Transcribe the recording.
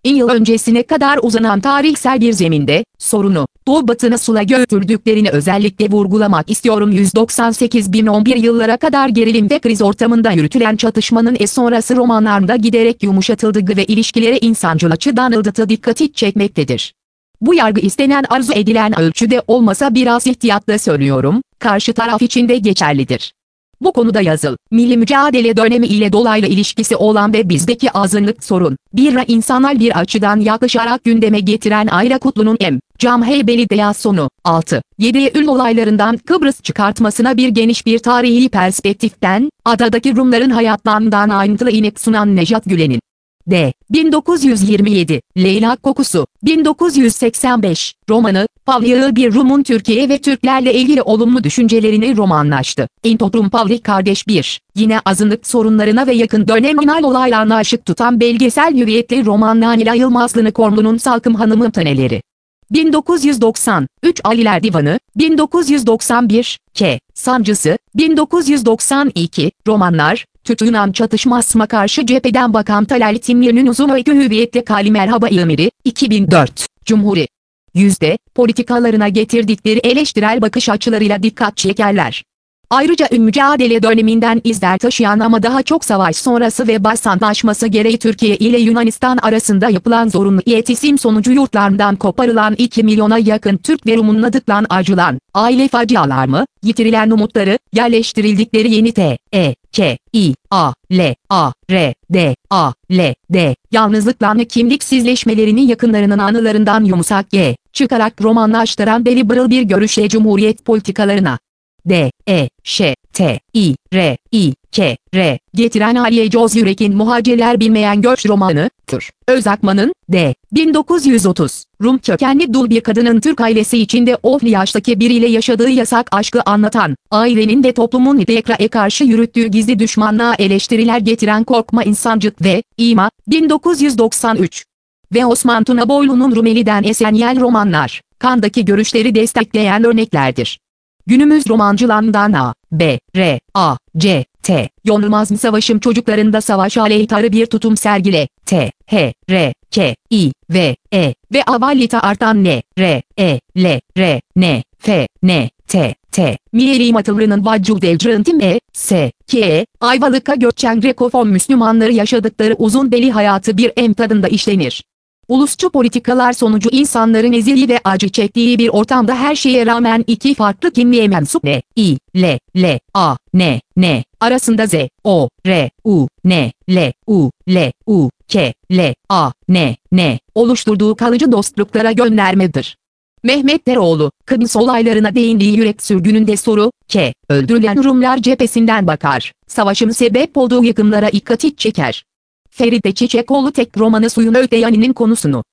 1000 yıl öncesine kadar uzanan tarihsel bir zeminde, sorunu, Doğu-Batı'nı sula götürdüklerini özellikle vurgulamak istiyorum. 198-1011 yıllara kadar gerilim ve kriz ortamında yürütülen çatışmanın sonrası romanlarında giderek yumuşatıldığı ve ilişkilere insancıl açıdan aldığı dikkati çekmektedir. Bu yargı istenen arzu edilen ölçüde olmasa biraz ihtiyatla söylüyorum, karşı taraf için de geçerlidir. Bu konuda milli mücadele dönemi ile dolaylı ilişkisi olan ve bizdeki azınlık sorun, insanal bir açıdan yaklaşarak gündeme getiren Ayla Kutlu'nun Cam Heybeli sonu, 6-7 Eylül olaylarından Kıbrıs çıkartmasına geniş bir tarihi perspektiften, adadaki Rumların hayatlarından ayrıntılı inek sunan Nejat Gülen'in 1927, Leyla Kokusu, 1985, romanı, Pavlyağı bir Rum'un Türkiye ve Türklerle ilgili olumlu düşüncelerini romanlaştı. Intotrum Pavli Kardeş 1, yine azınlık sorunlarına ve yakın dönem inal olaylarına ışık tutan belgesel hürriyetli roman Nanila Yılmazlı'nı Korlu'nun Salkım Hanım'ın Taneleri. 1990, 3 Aliler Divanı, 1991, Sancısı, 1992, romanlar, Türk-Yunan çatışmasına karşı cepheden Bakan Talal Timli'nin uzun öykü hüviyetli Kali Merhaba İlmiri, 2004, Cumhuri. Politikalarına getirdikleri eleştirel bakış açılarıyla dikkat çekerler. Ayrıca mücadele döneminden izler taşıyan ama daha çok savaş sonrası ve Baş Antlaşması gereği Türkiye ile Yunanistan arasında yapılan zorunlu iletişim sonucu yurtlarından koparılan 2 milyona yakın Türk ve Rum'un adıklan acılan, aile facialarını, yitirilen umutları, yerleştirildikleri yeni yalnızlıklarını kimliksizleşmelerini yakınlarının anılarından yumuşak çıkarak romanlaştıran deliberal bir görüşle Cumhuriyet politikalarına getiren Aliye Coz Yürek'in Muhacirler Bilmeyen Göç romanı, Özakman'ın 1930, Rum kökenli dul bir kadının Türk ailesi içinde ofli yaştaki biriyle yaşadığı yasak aşkı anlatan, ailenin ve toplumun idrare karşı yürüttüğü gizli düşmanlığa eleştiriler getiren Korkma İnsancık ve İma, 1993 ve Osman Tunaboylu'nun Rumeli'den Esenyel romanlar, Kandaki görüşleri destekleyen örneklerdir. Günümüz romancılarından Yonulmaz Savaşım çocuklarında savaş aleyhtarı bir tutum sergile, ve avalita artan Miyelim Atılrı'nın Vacud Elcrıntim Ayvalık'a göçen Grekofon Müslümanları yaşadıkları uzun beli hayatı bir tadında işlenir. Ulusçu politikalar sonucu insanların ezildiği ve acı çektiği bir ortamda her şeye rağmen iki farklı kimliğe mensup arasında oluşturduğu kalıcı dostluklara göndermedir. Mehmet Deroğlu, Kıbrıs olaylarına değindiği Yürek Sürgünü'nde soru, öldürülen Rumlar cephesinden bakar, savaşın sebep olduğu yıkımlara dikkati çeker. Feride Çiçekoğlu tek romanı Suyun Öteyani'nin konusunu